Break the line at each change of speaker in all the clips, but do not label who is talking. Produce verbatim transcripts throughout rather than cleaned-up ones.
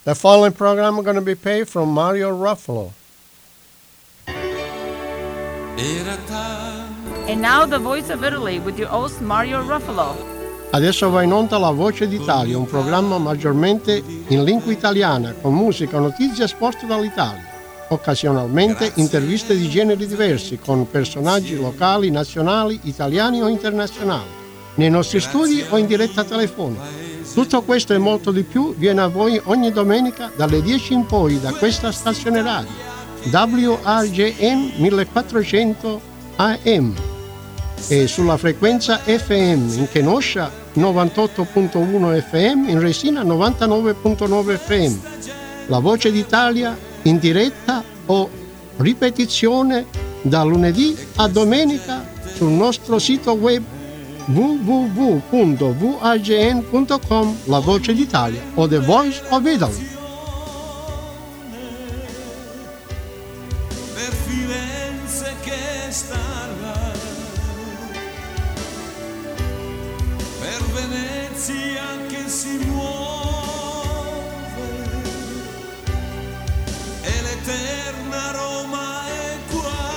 The following program is going to be paid from Mario Ruffalo.
And now the Voice of Italy with your host Mario Ruffalo.
Adesso va in onda La Voce d'Italia, un programma maggiormente in lingua italiana, con musica, notizie e sport dall'Italia. Occasionalmente interviste di generi diversi, con personaggi locali, nazionali, italiani o internazionali, nei nostri studi o in diretta telefonica. Tutto questo e molto di più viene a voi ogni domenica dalle dieci in poi da questa stazione radio, W R J M millequattrocento A M, e sulla frequenza F M in Kenosha novantotto virgola uno F M, in Resina novantanove virgola nove F M. La Voce d'Italia in diretta o ripetizione da lunedì a domenica sul nostro sito web w w w punto v r j n punto com, La Voce d'Italia o The Voice of Italy.
Per Firenze che starà, per Venezia che si muove, e l'eterna Roma è qua.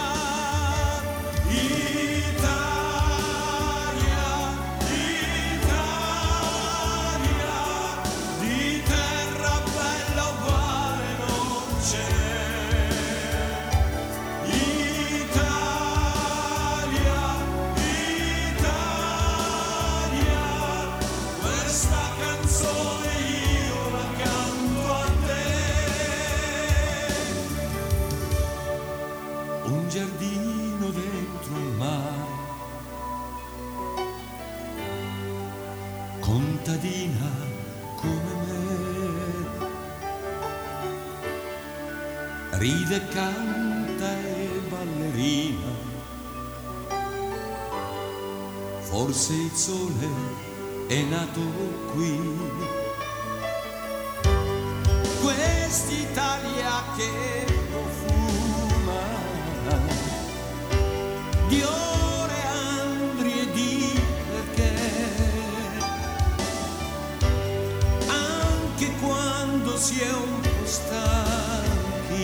Contadina come me, ride, canta e ballerina, forse il sole è nato qui. Quest'Italia che profuma di ore, andri e di perché, anche quando si è un po' stanchi,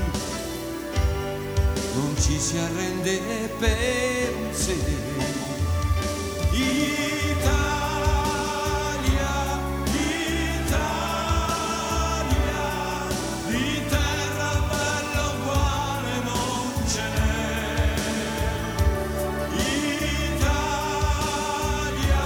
non ci si arrende per un sé. Italia, Italia, di terra bella uguale non ce n'è. Italia,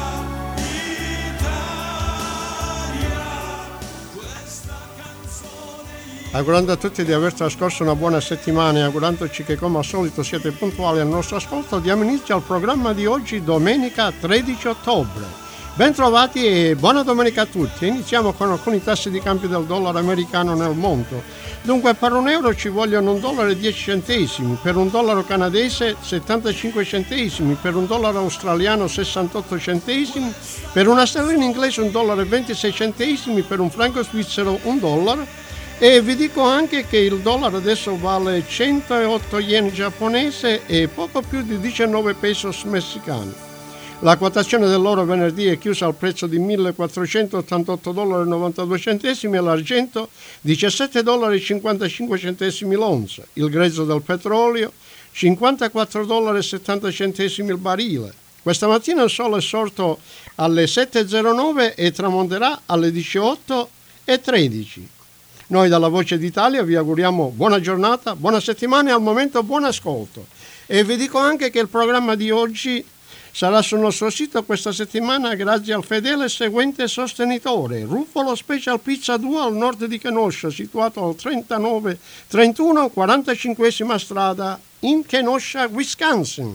Italia, questa canzone.
Augurando a tutti di aver trascorso una buona settimana e augurandoci che come al solito siete puntuali al nostro ascolto, diamo inizio al programma di oggi, domenica tredici ottobre. Ben trovati e buona domenica a tutti. Iniziamo con alcuni tassi di cambio del dollaro americano nel mondo. Dunque, per un euro ci vogliono un dollaro e dieci centesimi, per un dollaro canadese settantacinque centesimi, per un dollaro australiano sessantotto centesimi, per una sterlina inglese un dollaro e ventisei centesimi, per un franco svizzero un dollaro. E vi dico anche che il dollaro adesso vale centootto yen giapponese e poco più di diciannove pesos messicani. La quotazione dell'oro venerdì è chiusa al prezzo di millequattrocentottantotto dollari e novantadue centesimi e l'argento diciassette dollari e cinquantacinque centesimi l'onza. Il grezzo del petrolio cinquantaquattro dollari e settanta centesimi il barile. Questa mattina il sole è sorto alle sette e zero nove e tramonterà alle diciotto e tredici. Noi dalla Voce d'Italia vi auguriamo buona giornata, buona settimana e al momento buon ascolto. E vi dico anche che il programma di oggi sarà sul nostro sito questa settimana grazie al fedele seguente sostenitore, Ruffalo Special Pizza due al nord di Kenosha, situato al trentanove trentuno quarantacinquesima strada in Kenosha, Wisconsin.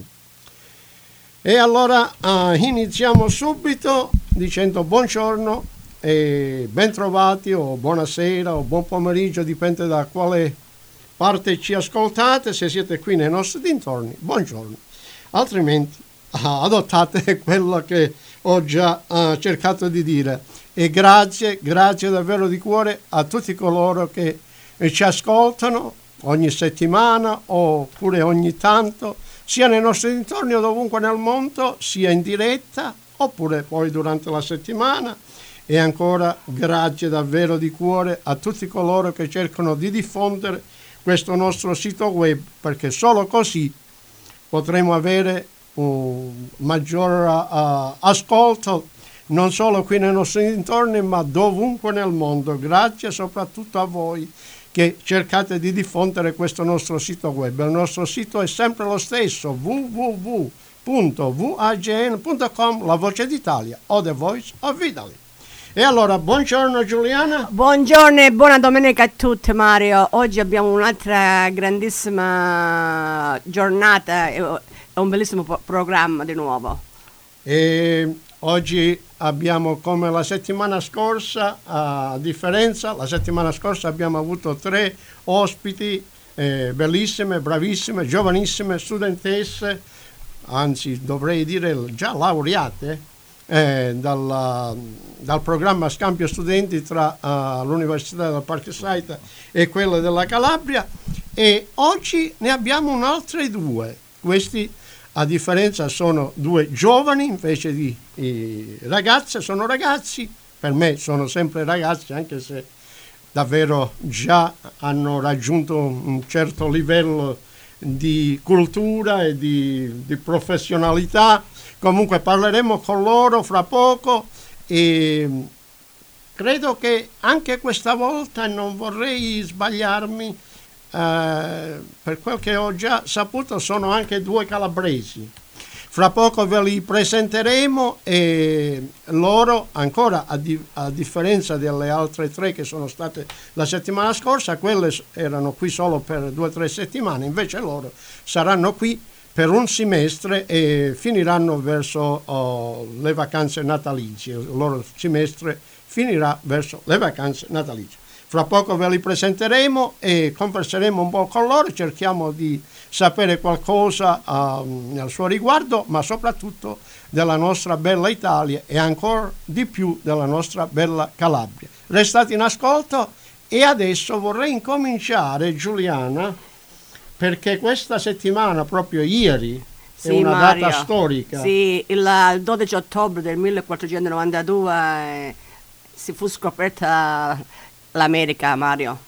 E allora uh, iniziamo subito dicendo buongiorno e ben trovati o buonasera o buon pomeriggio, dipende da quale parte ci ascoltate. Se siete qui nei nostri dintorni, buongiorno, altrimenti ah, adottate quello che ho già ah, cercato di dire. E grazie, grazie davvero di cuore a tutti coloro che ci ascoltano ogni settimana oppure ogni tanto, sia nei nostri dintorni o dovunque nel mondo, sia in diretta oppure poi durante la settimana. E ancora grazie davvero di cuore a tutti coloro che cercano di diffondere questo nostro sito web, perché solo così potremo avere un maggior uh, ascolto non solo qui nei nostri dintorni ma dovunque nel mondo. Grazie soprattutto a voi che cercate di diffondere questo nostro sito web. Il nostro sito è sempre lo stesso, w w w punto vagn punto com, la voce d'Italia o The Voice of Italy. E allora, buongiorno Giuliana.
Buongiorno e buona domenica a tutti, Mario. Oggi abbiamo un'altra grandissima giornata e un bellissimo po- programma di nuovo.
E oggi abbiamo, come la settimana scorsa, a differenza, la settimana scorsa abbiamo avuto tre ospiti eh, bellissime, bravissime, giovanissime, studentesse, anzi dovrei dire già laureate, eh, dalla, dal programma Scambio Studenti tra uh, l'Università del Parkside e quella della Calabria, e oggi ne abbiamo un'altra due. Questi a differenza sono due giovani invece di eh, ragazze, sono ragazzi, per me sono sempre ragazzi anche se davvero già hanno raggiunto un certo livello di cultura e di, di professionalità. Comunque parleremo con loro fra poco e credo che anche questa volta non vorrei sbagliarmi. Uh, per quel che ho già saputo sono anche due calabresi. Fra poco ve li presenteremo e loro ancora a, di- a differenza delle altre tre che sono state la settimana scorsa, quelle erano qui solo per due o tre settimane, invece loro saranno qui per un semestre e finiranno verso oh, le vacanze natalizie. Il loro semestre finirà verso le vacanze natalizie. Fra poco ve li presenteremo e converseremo un po' con loro, cerchiamo di sapere qualcosa um, al suo riguardo, ma soprattutto della nostra bella Italia e ancora di più della nostra bella Calabria. Restate in ascolto e adesso vorrei incominciare, Giuliana, perché questa settimana, proprio ieri,
Sì,
è una
Mario.
data storica.
Sì, il dodici ottobre del millequattrocentonovantadue eh, si fu scoperta l'America, Mario.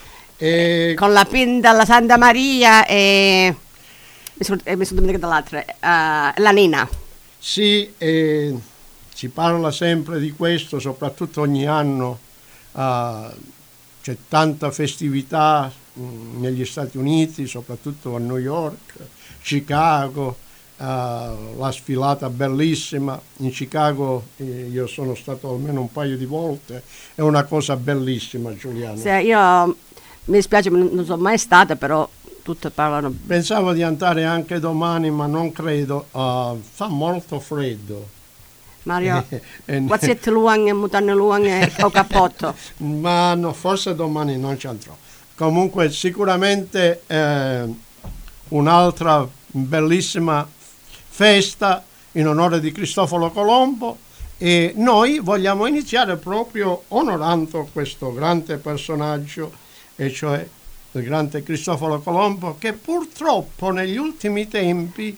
E
Con la pinta alla Santa Maria e mi sono, eh, mi sono dimenticata l'altra, eh, la Nina.
sì, e si parla sempre di questo, soprattutto ogni anno uh, c'è tanta festività mh, negli Stati Uniti, soprattutto a New York, Chicago, uh, la sfilata bellissima. In Chicago eh, io sono stato almeno un paio di volte, è una cosa bellissima, Giuliano.
Sì, io mi dispiace, non sono mai stata, però tutte parlano.
Pensavo di andare anche domani, ma non credo, uh, fa molto freddo.
Mario,
E-
quazzetto luang e mutande luang e o cappotto.
ma no, forse domani non ci andrò. Comunque sicuramente eh, un'altra bellissima festa in onore di Cristoforo Colombo, e noi vogliamo iniziare proprio onorando questo grande personaggio, e cioè il grande Cristoforo Colombo, che purtroppo negli ultimi tempi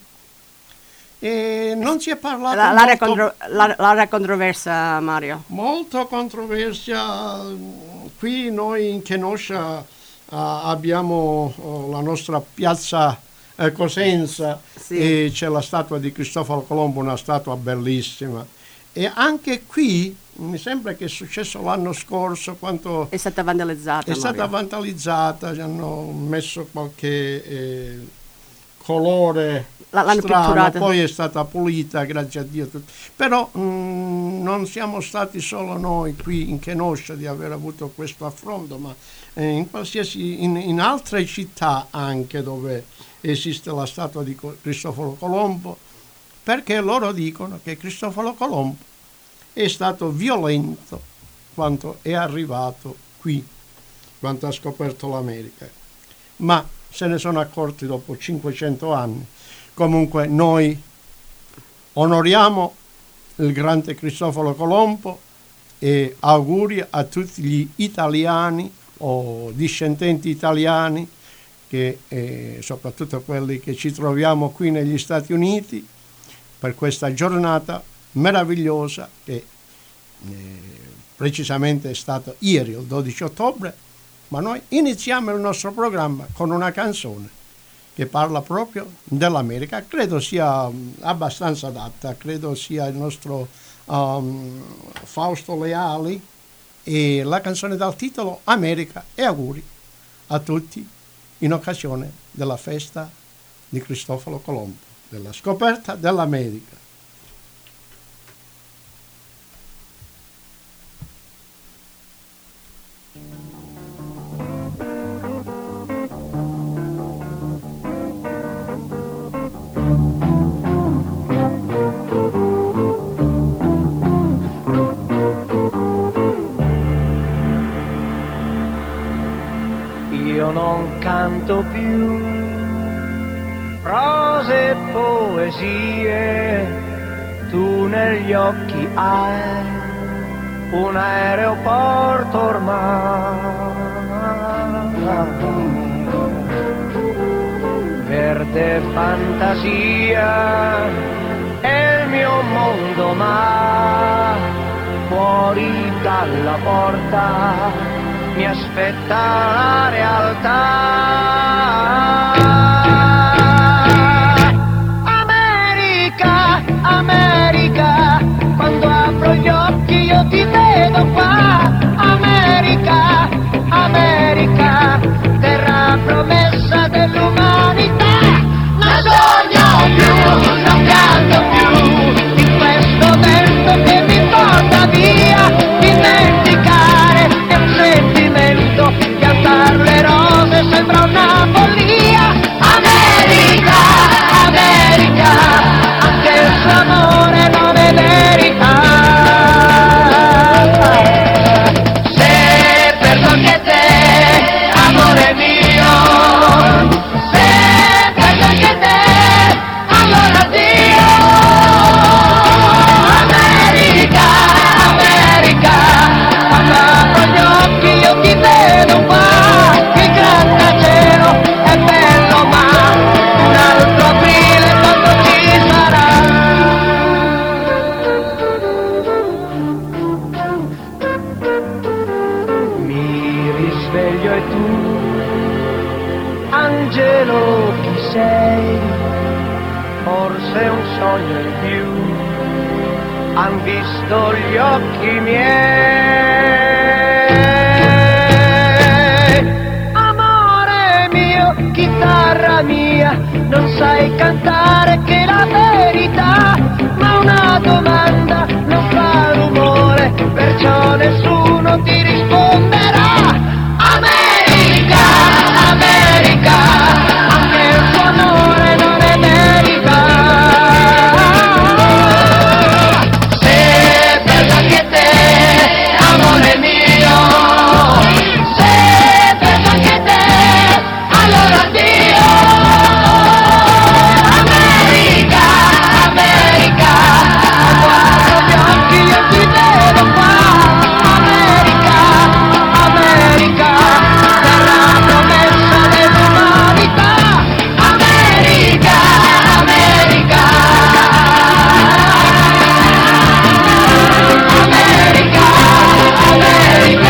eh, non si è parlato
La- L'area,
molto,
contro- la- l'area controversa, Mario.
molto controversia. Qui noi in Kenosha uh, abbiamo uh, la nostra piazza uh, Cosenza,
Sì.
e c'è la statua di Cristoforo Colombo, una statua bellissima. E anche qui mi sembra che è successo l'anno scorso, quando
È stata vandalizzata,
è stata
Mario.
vandalizzata, ci hanno messo qualche eh, colore
La- l'hanno
strano,
pitturata.
poi è stata pulita, grazie a Dio. tut- Però mh, non siamo stati solo noi qui in Kenosha di aver avuto questo affronto, ma eh, in qualsiasi in, in altre città anche dove esiste la statua di Co- Cristoforo Colombo, perché loro dicono che Cristoforo Colombo è stato violento quando è arrivato qui, quando ha scoperto l'America. Ma se ne sono accorti dopo cinquecento anni. Comunque noi onoriamo il grande Cristoforo Colombo e auguri a tutti gli italiani o discendenti italiani, che eh, soprattutto quelli che ci troviamo qui negli Stati Uniti, per questa giornata meravigliosa che eh, precisamente è stato ieri, il dodici ottobre, ma noi iniziamo il nostro programma con una canzone che parla proprio dell'America. Credo sia abbastanza adatta, credo sia il nostro um, Fausto Leali, e la canzone dal titolo America, e auguri a tutti in occasione della festa di Cristoforo Colombo, della scoperta dell'America.
Io non canto più prose e poesie, tu negli occhi hai un aeroporto ormai. Verde fantasia è il mio mondo, ma fuori dalla porta mi aspetta la realtà. America, America, quando apro gli occhi io ti vedo qua. America, America, terra promessa dell'umanità. Non sogno più, non canto più di questo vento che mi porta via. Dimenticare è un sentimento, piantare le rose sembra una follia. America, America, anche il suo amore non è verità. Se perdo anche te, amore mio, se perdo anche te, allora addio. America, America, quando apro gli occhi io ti vedo qua. Il grattacielo è bello, ma un altro aprile quando ci sarà. Mi risveglio e tu, angelo chi sei? Forse un sogno in più han visto gli occhi miei. Amore mio, chitarra mia, non sai cantare che la verità, ma una domanda non fa rumore, perciò nessuno ti risponderà. America, America, anche il tuo amore non è verità. Amore mio, se perdo anche te, allora addio. America, America, guardo gli occhi io ti vedo qua. America, America, terra promessa dell'umanità. America, America, America, America.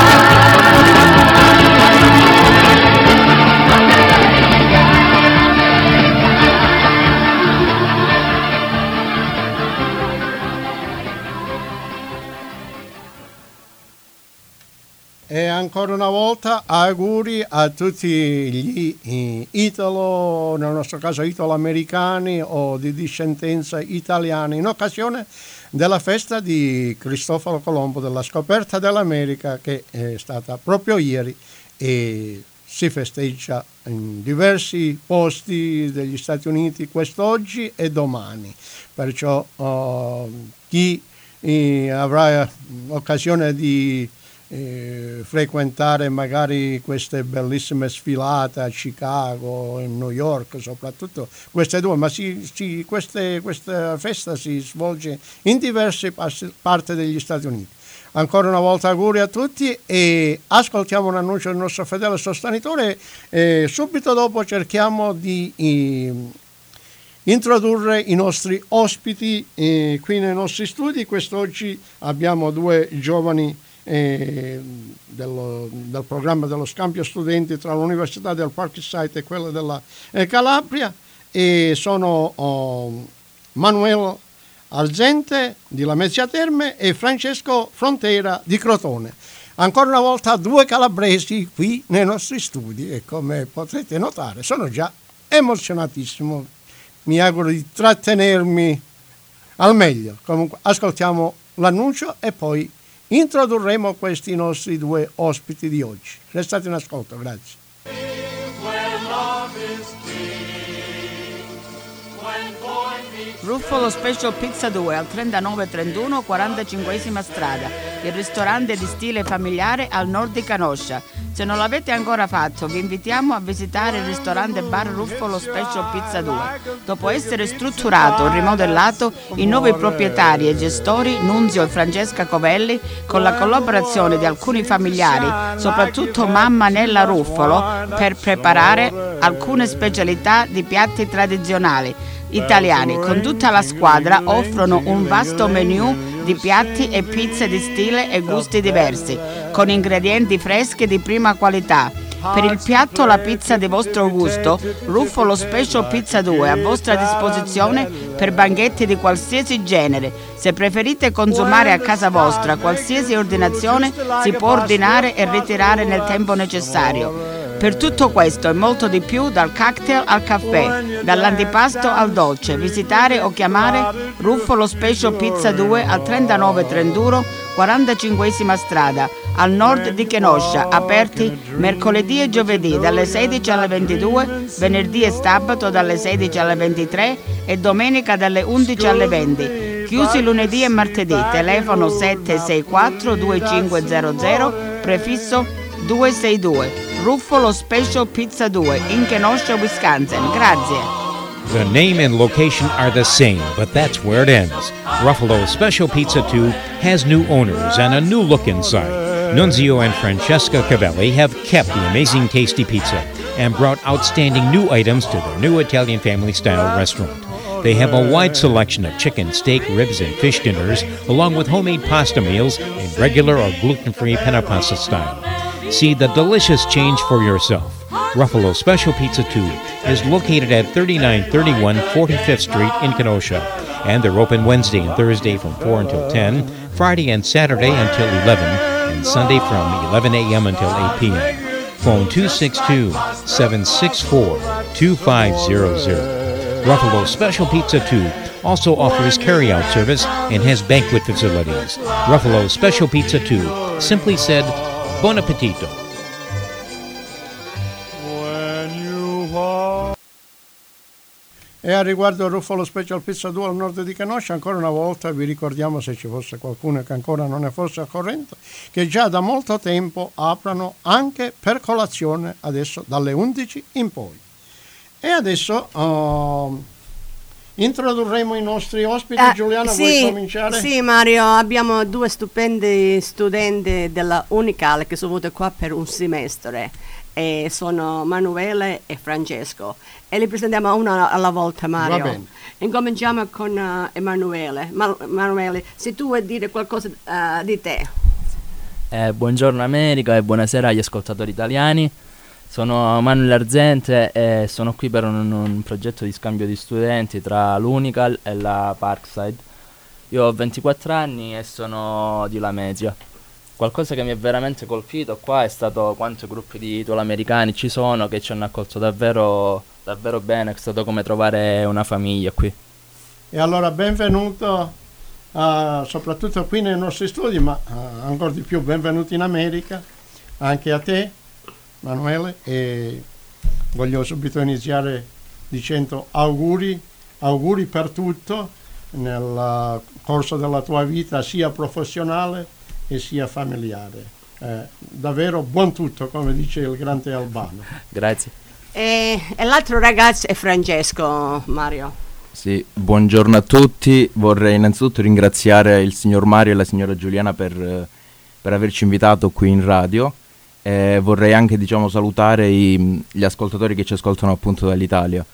E ancora una volta auguri a tutti gli eh, italo, nel nostro caso italo-americani o di discendenza italiana, in occasione della festa di Cristoforo Colombo, della scoperta dell'America, che è stata proprio ieri e si festeggia in diversi posti degli Stati Uniti quest'oggi e domani. Perciò uh, chi eh, avrà occasione di eh, frequentare magari queste bellissime sfilate a Chicago, in New York, soprattutto queste due, ma si, si, queste, questa festa si svolge in diverse parti degli Stati Uniti. Ancora una volta auguri a tutti e ascoltiamo un annuncio del nostro fedele sostenitore e subito dopo cerchiamo di, introdurre i nostri ospiti eh, qui nei nostri studi. Quest'oggi abbiamo due giovani eh, dello, del programma dello scambio studenti tra l'Università del Parkside e quella della eh, Calabria, e sono oh, Manuel Arzente di Lamezia Terme e Francesco Frontera di Crotone. Ancora una volta due calabresi qui nei nostri studi e, come potrete notare, sono già emozionatissimo. Mi auguro di trattenermi al meglio. Comunque ascoltiamo l'annuncio e poi introdurremo questi nostri due ospiti di oggi. Restate in ascolto, grazie.
Ruffolo Special Pizza due al trentanove trentuno quarantacinquesima strada, il ristorante di stile familiare al nord di Kenosha. Se non l'avete ancora fatto, vi invitiamo a visitare il ristorante bar Ruffolo Special Pizza due. Dopo essere strutturato e rimodellato, i nuovi proprietari e gestori, Nunzio e Francesca Covelli, con la collaborazione di alcuni familiari, soprattutto mamma Nella Ruffolo, per preparare alcune specialità di piatti tradizionali italiani. Con tutta la squadra offrono un vasto menù di piatti e pizze di stile e gusti diversi, con ingredienti freschi di prima qualità. Per il piatto o la pizza di vostro gusto, Ruffolo Special Pizza due è a vostra disposizione per banchetti di qualsiasi genere. Se preferite consumare a casa vostra, qualsiasi ordinazione si può ordinare e ritirare nel tempo necessario. Per tutto questo e molto di più, dal cocktail al caffè, dall'antipasto al dolce, visitare o chiamare Ruffolo Special Pizza due al trentanove trentuno quarantacinquesima strada, al nord di Kenosha, aperti mercoledì e giovedì dalle sedici alle ventidue, venerdì e sabato dalle sedici alle ventitré e domenica dalle undici alle venti. Chiusi lunedì e martedì. Telefono sette sei quattro due cinque zero zero, prefisso due sei due. Ruffolo Special Pizza due in Kenosha, Wisconsin. Grazie.
The name and location are the same, but that's where it ends. Ruffalo Special Pizza two has new owners and a new look inside. Nunzio and Francesca Cavelli have kept the amazing tasty pizza and brought outstanding new items to their new Italian family-style restaurant. They have a wide selection of chicken, steak, ribs, and fish dinners, along with homemade pasta meals in regular or gluten-free penna pasta style. See the delicious change for yourself. Ruffalo Special Pizza two is located at thirty-nine thirty-one forty-fifth Street in Kenosha, and they're open Wednesday and Thursday from four until ten, Friday and Saturday until eleven, and Sunday from eleven a.m. until eight p.m. Phone two six two, seven six four, two five zero zero. Ruffalo Special Pizza two also offers carry-out service and has banquet facilities. Ruffalo Special Pizza two, simply said, buon appetito.
E a riguardo Ruffalo Special Pizza due al nord di Kenosha, ancora una volta vi ricordiamo, se ci fosse qualcuno che ancora non ne fosse al corrente, che già da molto tempo aprono anche per colazione, adesso dalle undici in poi. E adesso uh, introdurremo i nostri ospiti.
Eh,
Giuliana,
sì,
vuoi cominciare?
Sì, Mario, abbiamo due stupendi studenti della Unicale che sono venuti qua per un semestre. E sono Manuele e Francesco e li presentiamo uno alla volta, Mario.
Va bene.
Incominciamo con uh, Emanuele. Ma- Emanuele, se tu vuoi dire qualcosa uh, di te.
Eh, buongiorno America e buonasera agli ascoltatori italiani. Sono Manuel Arzente e sono qui per un, un progetto di scambio di studenti tra l'Unical e la Parkside. Io ho ventiquattro anni e sono di Lamezia. Qualcosa che mi è veramente colpito qua è stato quanti gruppi di italo-americani ci sono che ci hanno accolto davvero, davvero bene. È stato come trovare una famiglia qui.
E allora benvenuto uh, soprattutto qui nei nostri studi, ma uh, ancora di più benvenuti in America anche a te, Manuele, e voglio subito iniziare dicendo auguri, auguri per tutto nel uh, corso della tua vita sia professionale e sia familiare. Eh, davvero buon tutto, come dice il grande Albano.
Grazie.
E, e l'altro ragazzo è Francesco, Mario.
Sì, buongiorno a tutti. Vorrei innanzitutto ringraziare il signor Mario e la signora Giuliana per, per averci invitato qui in radio. E vorrei anche, diciamo, salutare i, gli ascoltatori che ci ascoltano appunto dall'Italia.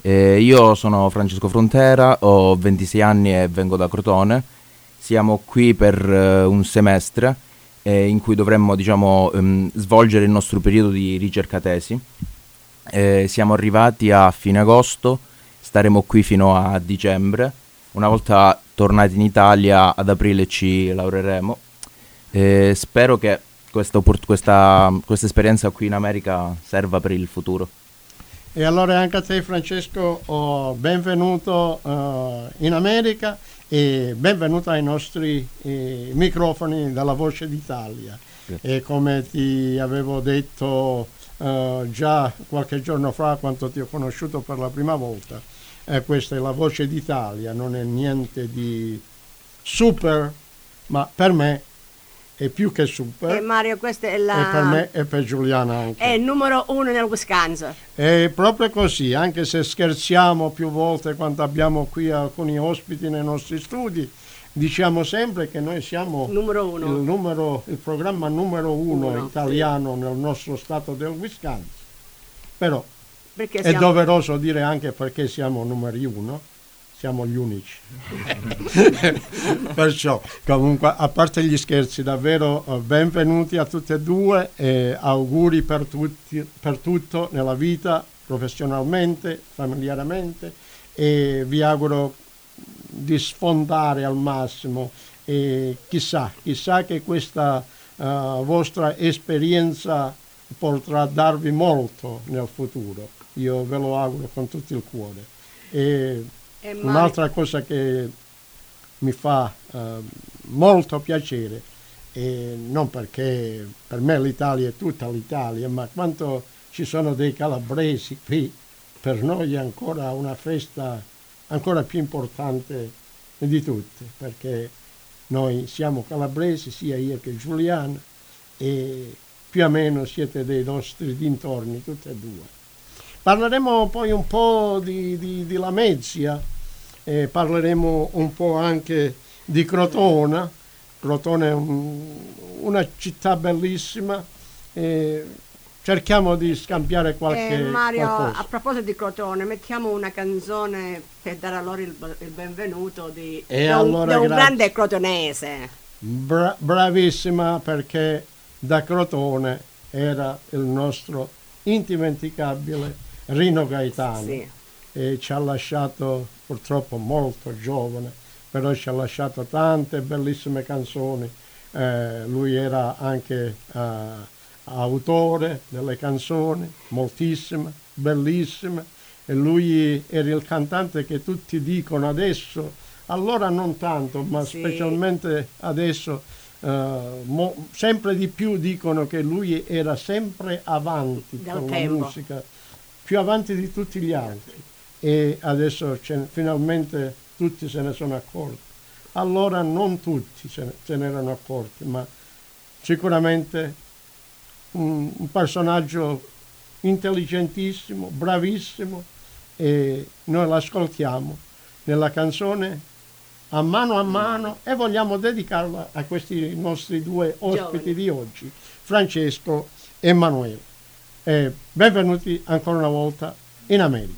Eh, io sono Francesco Frontera, ho ventisei anni e vengo da Crotone. Siamo qui per eh, un semestre eh, in cui dovremmo, diciamo, ehm, svolgere il nostro periodo di ricerca tesi. Eh, siamo arrivati a fine agosto, staremo qui fino a dicembre. Una volta tornati in Italia ad aprile ci laureeremo. Eh, spero che questa, opport- questa, questa esperienza qui in America serva per il futuro.
E allora anche a te Francesco, oh, benvenuto uh, in America e benvenuto ai nostri eh, microfoni della Voce d'Italia. E come ti avevo detto uh, già qualche giorno fa, quando ti ho conosciuto per la prima volta, eh, questa è la Voce d'Italia, non è niente di super, ma per me è più che super.
E Mario, questa è la...
E per me e per Giuliana anche.
È il numero uno nel Wisconsin.
È proprio così, anche se scherziamo più volte quando abbiamo qui alcuni ospiti nei nostri studi, diciamo sempre che noi siamo
numero uno.
Il, numero, il programma numero uno, uno italiano sì. nel nostro stato del Wisconsin. Però perché è siamo... doveroso dire anche perché siamo numeri uno. Siamo gli unici. Perciò, comunque, a parte gli scherzi, davvero benvenuti a tutti e due e auguri per, tutti, per tutto nella vita, professionalmente, familiarmente, e vi auguro di sfondare al massimo e chissà, chissà che questa uh, vostra esperienza potrà darvi molto nel futuro. Io ve lo auguro con tutto il cuore. E un'altra cosa che mi fa uh, molto piacere, e non perché per me l'Italia è tutta l'Italia, ma quando ci sono dei calabresi qui, per noi è ancora una festa ancora più importante di tutte, perché noi siamo calabresi, sia io che Giuliana, e più o meno siete dei nostri dintorni, tutte e due. Parleremo poi un po' di, di, di Lamezia, e parleremo un po' anche di Crotona. Crotone è un, una città bellissima, e cerchiamo di scambiare qualche
eh, Mario,
qualcosa.
A proposito di Crotone, mettiamo una canzone per dare a loro il, il benvenuto di,
e
di
allora,
un, un grande crotonese.
Bra- bravissima, perché da Crotone era il nostro indimenticabile Rino Gaetano. Sì. E ci ha lasciato purtroppo molto giovane, però ci ha lasciato tante bellissime canzoni. Eh, lui era anche uh, autore delle canzoni, moltissime, bellissime, e lui era il cantante che tutti dicono adesso, allora non tanto, ma sì. specialmente adesso, uh, mo, sempre di più dicono che lui era sempre avanti
Del
con
tempo.
la musica, più avanti di tutti gli altri. E adesso finalmente tutti se ne sono accorti. Allora non tutti se ne, se ne erano accorti, ma sicuramente un, un personaggio intelligentissimo, bravissimo, e noi l'ascoltiamo nella canzone A mano a mano, e vogliamo dedicarla a questi nostri due ospiti di oggi, Francesco e Emanuele. E benvenuti ancora una volta in America.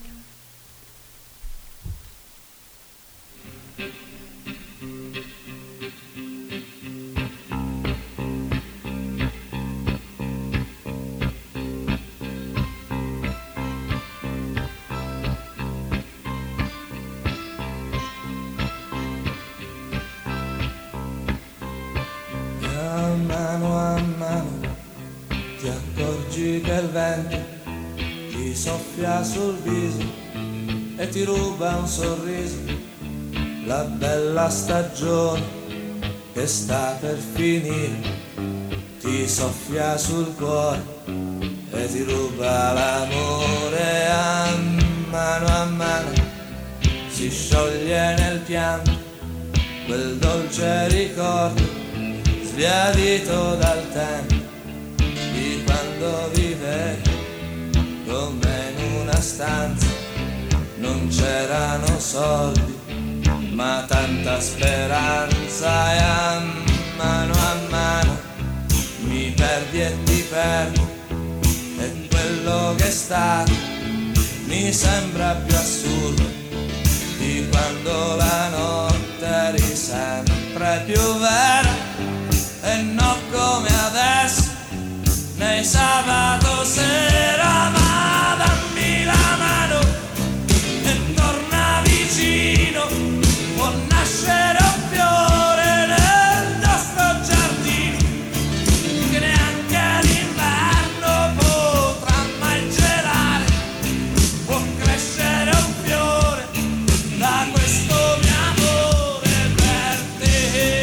Che il vento ti soffia sul viso e ti ruba un sorriso, la bella stagione che sta per finire, ti soffia sul cuore e ti ruba l'amore. A mano a mano si scioglie nel pianto quel dolce ricordo sbiadito dal tempo di quando vivevi come in una stanza, non c'erano soldi ma tanta speranza, e a mano a mano mi perdi e ti perdo, e quello che è stato mi sembra più assurdo di quando la notte eri sempre più vera e non come adesso nei sabato sera. Ma dammi la mano e torna vicino, può nascere un fiore nel nostro giardino che neanche l'inverno potrà mai gelare, può crescere un fiore da questo mio amore per te.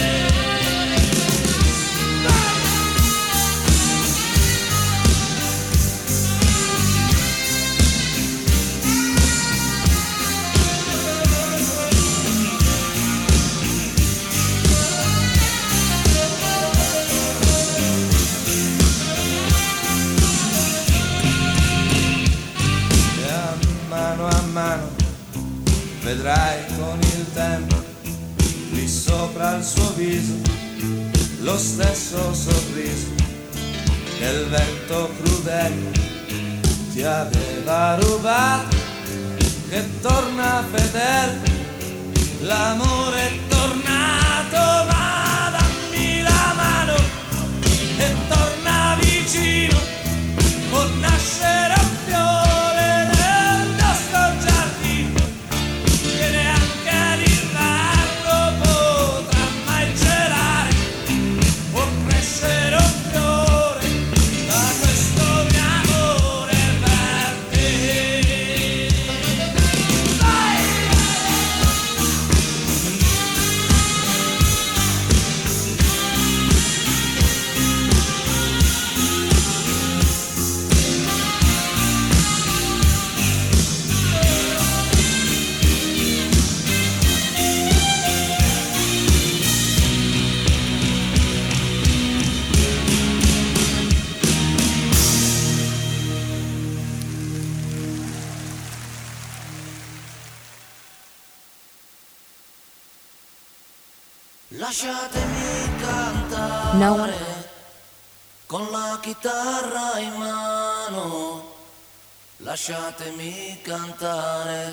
Vedrai con il tempo lì sopra il suo viso lo stesso sorriso che il vento crudele ti aveva rubato, che torna fedele, l'amore è tornato. Ma dammi la mano e torna vicino, può nascere un fiore nel nostro giardino che neanche l'inverno potrà mai gelare, può crescere un fiore da questo mio amore per te. Vai!
Lasciatemi cantare
No.
con la chitarra in mano, lasciatemi cantare,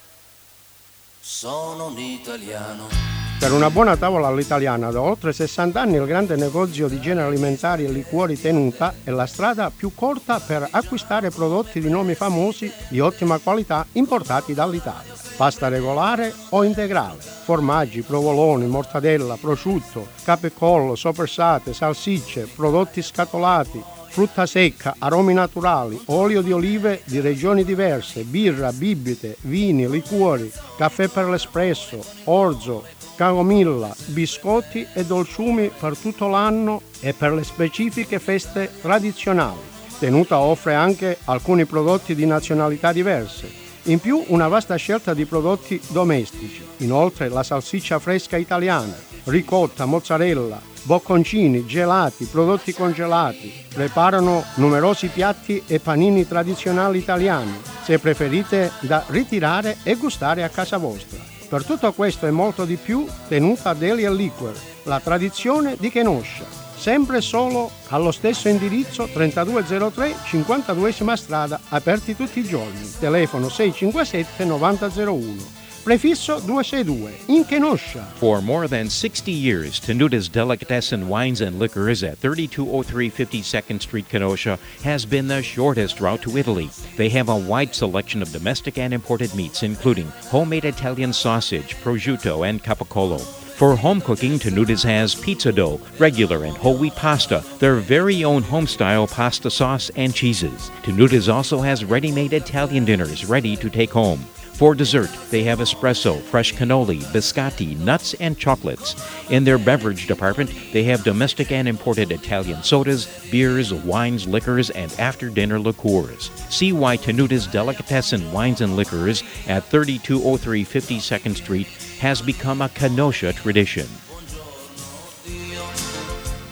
sono un italiano.
Per una buona tavola all'italiana da oltre sessanta anni il grande negozio di generi alimentari e liquori Tenuta è la strada più corta per acquistare prodotti di nomi famosi di ottima qualità importati dall'Italia. Pasta regolare o integrale, formaggi, provoloni, mortadella, prosciutto, capecollo, soppressate, salsicce, prodotti scatolati, frutta secca, aromi naturali, olio di olive di regioni diverse, birra, bibite, vini, liquori, caffè per l'espresso, orzo, camomilla, biscotti e dolciumi per tutto l'anno e per le specifiche feste tradizionali. Tenuta offre anche alcuni prodotti di nazionalità diverse. In più una vasta scelta di prodotti domestici, inoltre la salsiccia fresca italiana, ricotta, mozzarella, bocconcini, gelati, prodotti congelati. Preparano numerosi piatti e panini tradizionali italiani, se preferite da ritirare e gustare a casa vostra. Per tutto questo e molto di più, Tenuta Deli and Liquor, la tradizione di Kenosha. Sempre solo allo stesso indirizzo trentadue zero tre, cinquantaduesima strada, aperti tutti i giorni. Telefono sei cinque sette nove zero zero uno. Prefisso duecentosesantadue, in Kenosha.
For more than sixty years, Tenuta's Delicatessen Wines and Liquors at thirty-two oh three fifty-second Street, Kenosha, has been the shortest route to Italy. They have a wide selection of domestic and imported meats, including homemade Italian sausage, prosciutto, and capicola. For home cooking, Tenuta's has pizza dough, regular and whole wheat pasta, their very own home-style pasta sauce, and cheeses. Tenuta's also has ready-made Italian dinners ready to take home. For dessert, they have espresso, fresh cannoli, biscotti, nuts, and chocolates. In their beverage department, they have domestic and imported Italian sodas, beers, wines, liquors, and after-dinner liqueurs. See why Tenuta's Delicatessen Wines and Liquors at thirty-two oh three fifty-second Street has become a Kenosha tradition.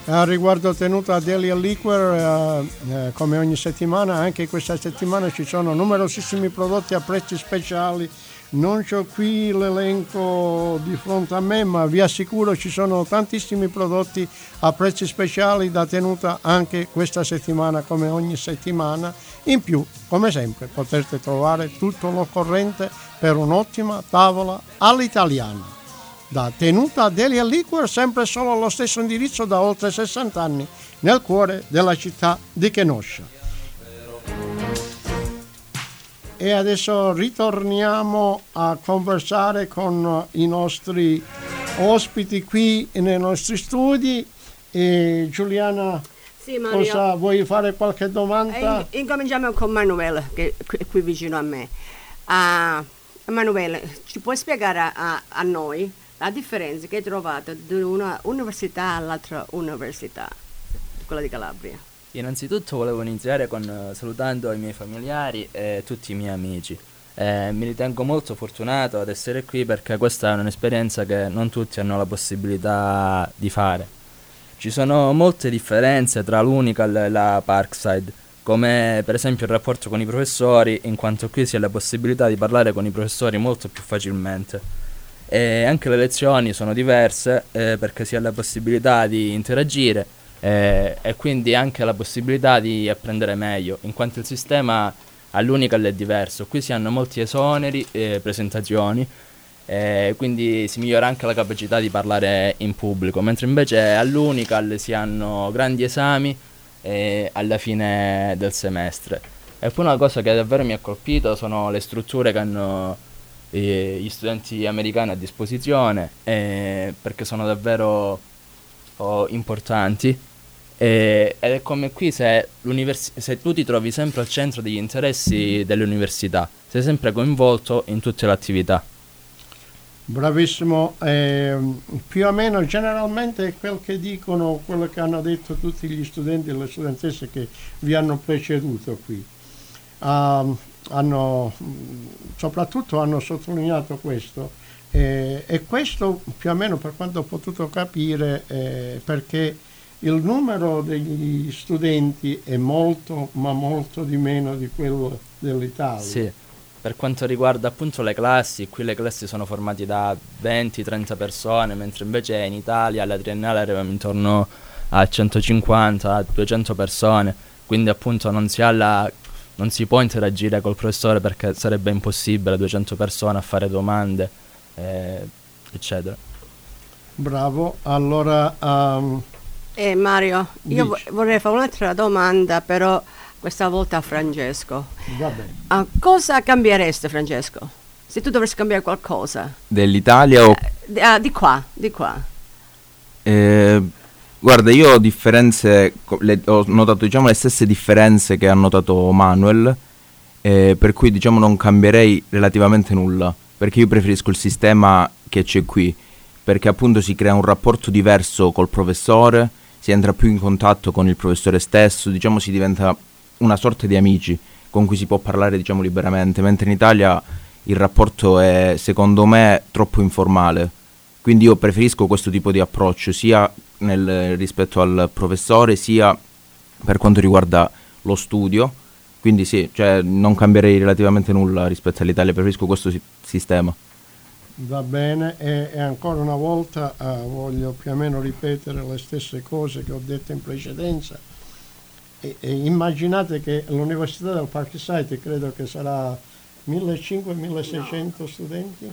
A riguardo tenuta Deli and Liquor, eh, eh, come ogni settimana, anche questa settimana ci sono numerosissimi prodotti a prezzi speciali. Non c'ho qui l'elenco di fronte a me, ma vi assicuro ci sono tantissimi prodotti a prezzi speciali da tenuta anche questa settimana, come ogni settimana. In più, come sempre, potrete trovare tutto l'occorrente per un'ottima tavola all'italiana. Da tenuta Deli and Liquor, sempre solo allo stesso indirizzo da oltre sessanta anni, nel cuore della città di Kenosha. E adesso ritorniamo a conversare con i nostri ospiti qui nei nostri studi. E Giuliana,
sì, Mario,
cosa vuoi fare qualche domanda?
Eh, incominciamo con Manuele, che è qui vicino a me. Uh, Emanuele, ci puoi spiegare a, a noi la differenza che hai trovato da una università all'altra università, quella di Calabria?
Innanzitutto volevo iniziare con uh, salutando i miei familiari e tutti i miei amici. Eh, mi ritengo molto fortunato ad essere qui perché questa è un'esperienza che non tutti hanno la possibilità di fare. Ci sono molte differenze tra l'Unical e la Parkside, come per esempio il rapporto con i professori, in quanto qui si ha la possibilità di parlare con i professori molto più facilmente. E anche le lezioni sono diverse eh, perché si ha la possibilità di interagire eh, e quindi anche la possibilità di apprendere meglio, in quanto il sistema all'Unical è diverso. Qui si hanno molti esoneri e presentazioni, eh, quindi si migliora anche la capacità di parlare in pubblico, mentre invece all'Unical si hanno grandi esami eh, alla fine del semestre. E poi una cosa che davvero mi ha colpito sono le strutture che hanno gli studenti americani a disposizione, eh, perché sono davvero oh, importanti eh, ed è come qui se, se tu ti trovi sempre al centro degli interessi dell'università, sei sempre coinvolto in tutte le attività.
Bravissimo, eh, più o meno generalmente quel che dicono, quello che hanno detto tutti gli studenti e le studentesse che vi hanno preceduto qui. Uh, hanno soprattutto hanno sottolineato questo eh, e questo più o meno per quanto ho potuto capire eh, perché il numero degli studenti è molto ma molto di meno di quello dell'Italia.
Sì, per quanto riguarda appunto le classi, qui le classi sono formate da venti trenta persone, mentre invece in Italia alla triennale arriviamo intorno a centocinquanta duecento persone, quindi appunto non si ha la non si può interagire col professore perché sarebbe impossibile, duecento persone a fare domande, eh, eccetera.
Bravo, allora... Um,
eh, Mario,
dici.
io vorrei fare un'altra domanda, però questa volta a Francesco.
Va bene.
Uh, cosa cambiereste, Francesco? Se tu dovessi cambiare qualcosa?
Dell'Italia o...
Uh, di, uh, di qua, di qua.
Eh... Guarda, io ho differenze, le, ho notato diciamo le stesse differenze che ha notato Manuel, eh, per cui diciamo non cambierei relativamente nulla, perché io preferisco il sistema che c'è qui, perché appunto si crea un rapporto diverso col professore, si entra più in contatto con il professore stesso, diciamo si diventa una sorta di amici con cui si può parlare diciamo liberamente, mentre in Italia il rapporto è secondo me troppo informale, quindi io preferisco questo tipo di approccio sia nel rispetto al professore sia per quanto riguarda lo studio, quindi sì, cioè non cambierei relativamente nulla rispetto all'Italia, preferisco questo si- sistema.
Va bene, e, e ancora una volta uh, voglio più o meno ripetere le stesse cose che ho detto in precedenza. E, e immaginate che l'Università del Parkside credo che sarà millecinquecento milleseicento no. studenti?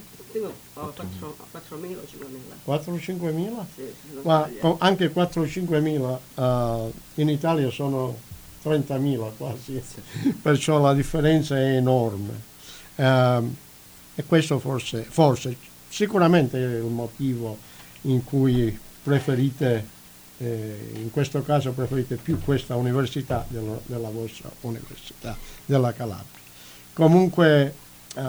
quattromila o cinquemila.
quattro o cinquemila?
Sì,
ma anche quattro o cinquemila uh, in Italia sono trentamila quasi, sì. Perciò la differenza è enorme. Uh, e questo forse, forse, sicuramente è il motivo in cui preferite, eh, in questo caso preferite più questa università della, della vostra università della Calabria. Comunque, uh,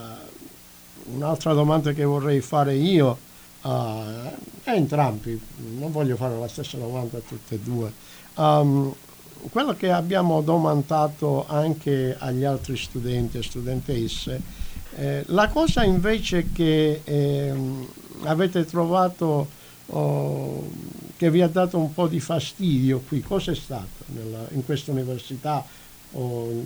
un'altra domanda che vorrei fare io uh, a entrambi, non voglio fare la stessa domanda a tutte e due. Um, quello che abbiamo domandato anche agli altri studenti e studentesse, eh, la cosa invece che eh, avete trovato oh, che vi ha dato un po' di fastidio qui? Cosa è stato nella, in questa università? O...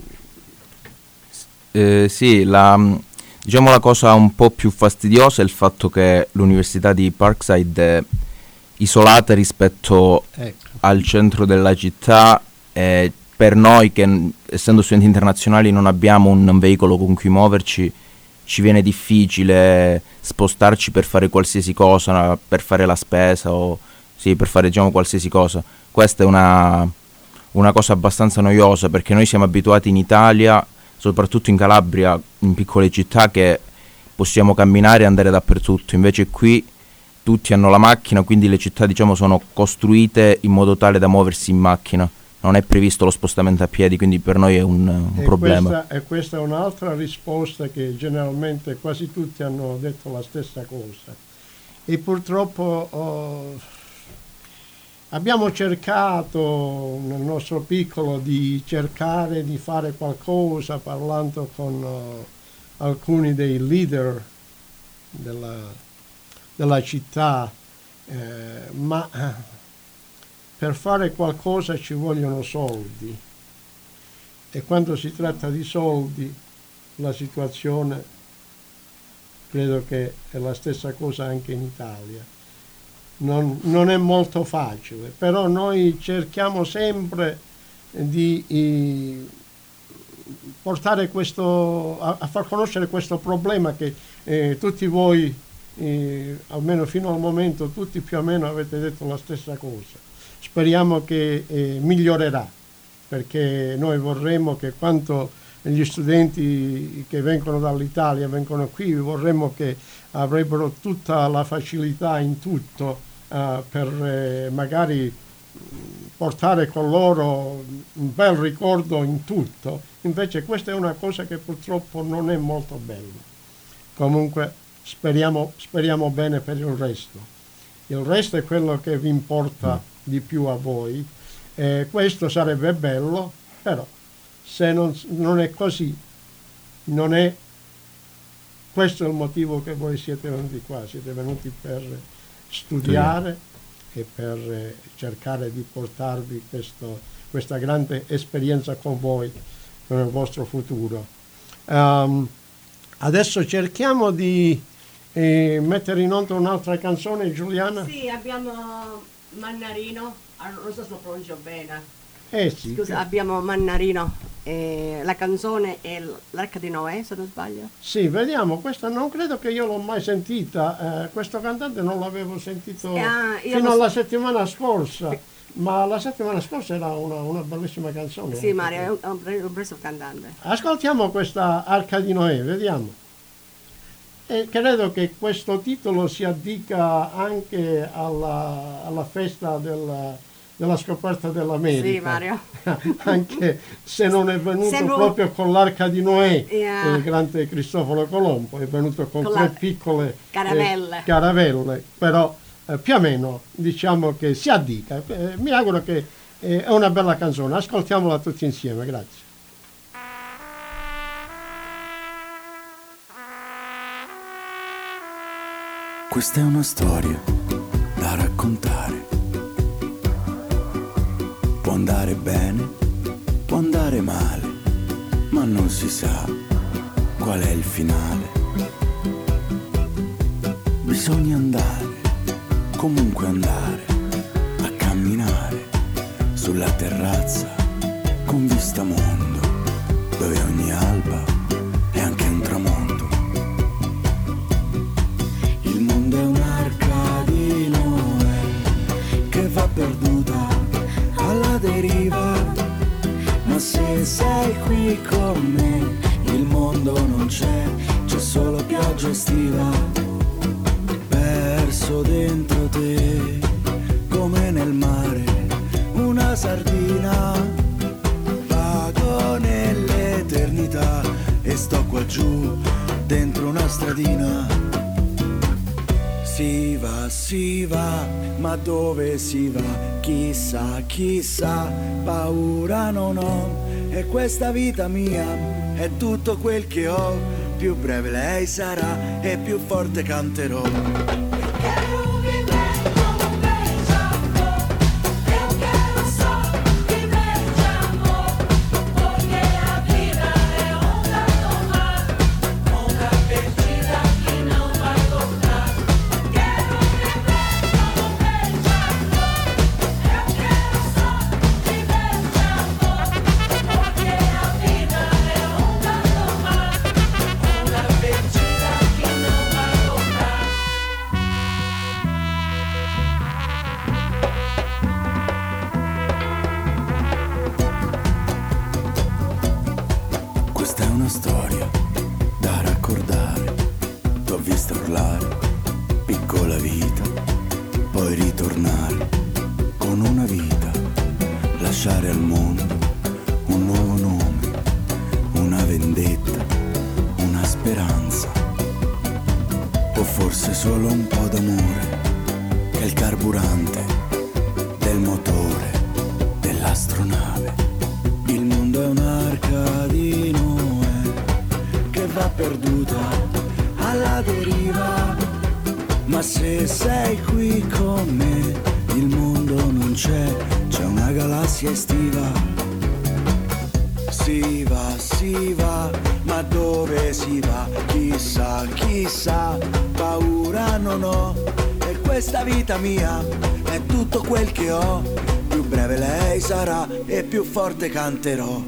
Eh, sì, la, diciamo la cosa un po' più fastidiosa è il fatto che l'università di Parkside è isolata rispetto
ecco.
al centro della città, e per noi che essendo studenti internazionali non abbiamo un veicolo con cui muoverci, ci viene difficile spostarci per fare qualsiasi cosa, per fare la spesa o sì, per fare diciamo qualsiasi cosa. Questa è una, una cosa abbastanza noiosa, perché noi siamo abituati in Italia, soprattutto in Calabria, in piccole città, che possiamo camminare e andare dappertutto. Invece qui tutti hanno la macchina, quindi le città diciamo sono costruite in modo tale da muoversi in macchina. Non è previsto lo spostamento a piedi, quindi per noi è un, un
e
problema.
Questa, e questa è un'altra risposta che generalmente quasi tutti hanno detto la stessa cosa. E purtroppo oh, abbiamo cercato nel nostro piccolo di cercare di fare qualcosa parlando con uh, alcuni dei leader della, della città, eh, ma per fare qualcosa ci vogliono soldi, e quando si tratta di soldi la situazione credo che è la stessa cosa anche in Italia. Non, non è molto facile, però noi cerchiamo sempre di eh, portare questo, a, a far conoscere questo problema che eh, tutti voi, eh, almeno fino al momento, tutti più o meno avete detto la stessa cosa. Speriamo che eh, migliorerà, perché noi vorremmo che quando gli studenti che vengono dall'Italia vengono qui, vorremmo che avrebbero tutta la facilità in tutto eh, per eh, magari portare con loro un bel ricordo in tutto. Invece questa è una cosa che purtroppo non è molto bella. Comunque speriamo, speriamo bene per il resto. Il resto è quello che vi importa di più a voi. Eh, questo sarebbe bello, però se non, non è così, non è questo è il motivo che voi siete venuti qua. Siete venuti per studiare e per eh, cercare di portarvi questo, questa grande esperienza con voi per il vostro futuro. Um, adesso cerchiamo di eh, mettere in onda un'altra canzone, Giuliana.
Sì, abbiamo Mannarino, non so se lo pronuncio bene.
Eh sì,
Scusa,
che...
abbiamo Mannarino, eh, la canzone è l'Arca di Noè, se non sbaglio.
Sì, vediamo, questa non credo che io l'ho mai sentita, eh, questo cantante non l'avevo sentito
ah,
fino
so...
alla settimana scorsa, ma la settimana scorsa era una, una bellissima canzone.
Sì, Mario, è un, un, un bravo cantante.
Ascoltiamo questa Arca di Noè, vediamo. E credo che questo titolo si addica anche alla, alla festa della, della scoperta dell'America.
Sì, Mario.
Anche se non è venuto
se non...
proprio con l'Arca di Noè,
yeah.
il grande Cristoforo Colombo, è venuto con, con tre piccole
caravelle,
eh, caravelle però eh, più o meno diciamo che si addica. Eh, mi auguro che eh, è una bella canzone, ascoltiamola tutti insieme, grazie.
Questa è una storia da raccontare. Può andare bene, può andare male, ma non si sa qual è il finale. Bisogna andare, comunque andare, a camminare sulla terrazza con vista mondo, dove ogni alba è anche un tramonto. Il mondo è un'arca di Noè che va perduta alla deriva, ma se sei qui con me il mondo non c'è, c'è solo pioggia estiva. Perso dentro te come nel mare una sardina, vago nell'eternità e sto qua giù dentro una stradina. Si va, si va, ma dove si va? Chissà, chissà, paura non ho. E questa vita mia è tutto quel che ho. Più breve lei sarà e più forte canterò.
Perché un vivente non pensa
Questa è una storia da raccordare. T'ho vista urlare, piccola vita, poi ritornare con una vita, lasciare al mondo un nuovo nome, una vendetta, una speranza, o forse solo un po' d'amore, che è il carburante del motore dell'astronave. Il mondo è un'arca di Noè che va perduta alla deriva, ma se sei qui con me il mondo non c'è, c'è una galassia estiva. Si va, si va, ma dove si va? Chissà, chissà, paura non ho, e questa vita mia è tutto quel che ho. Più breve lei sarà e più forte canterò.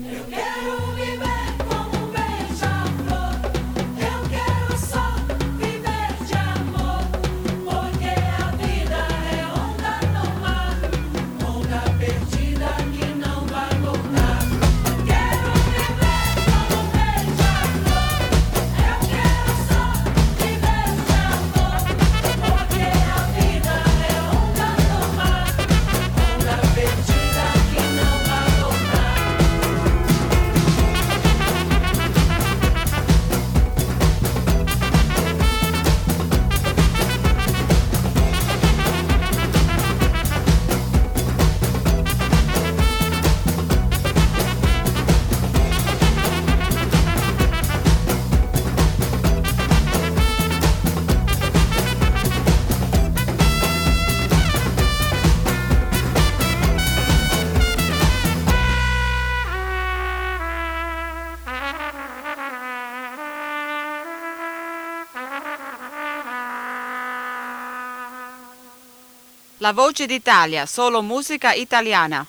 La Voce d'Italia, solo musica italiana.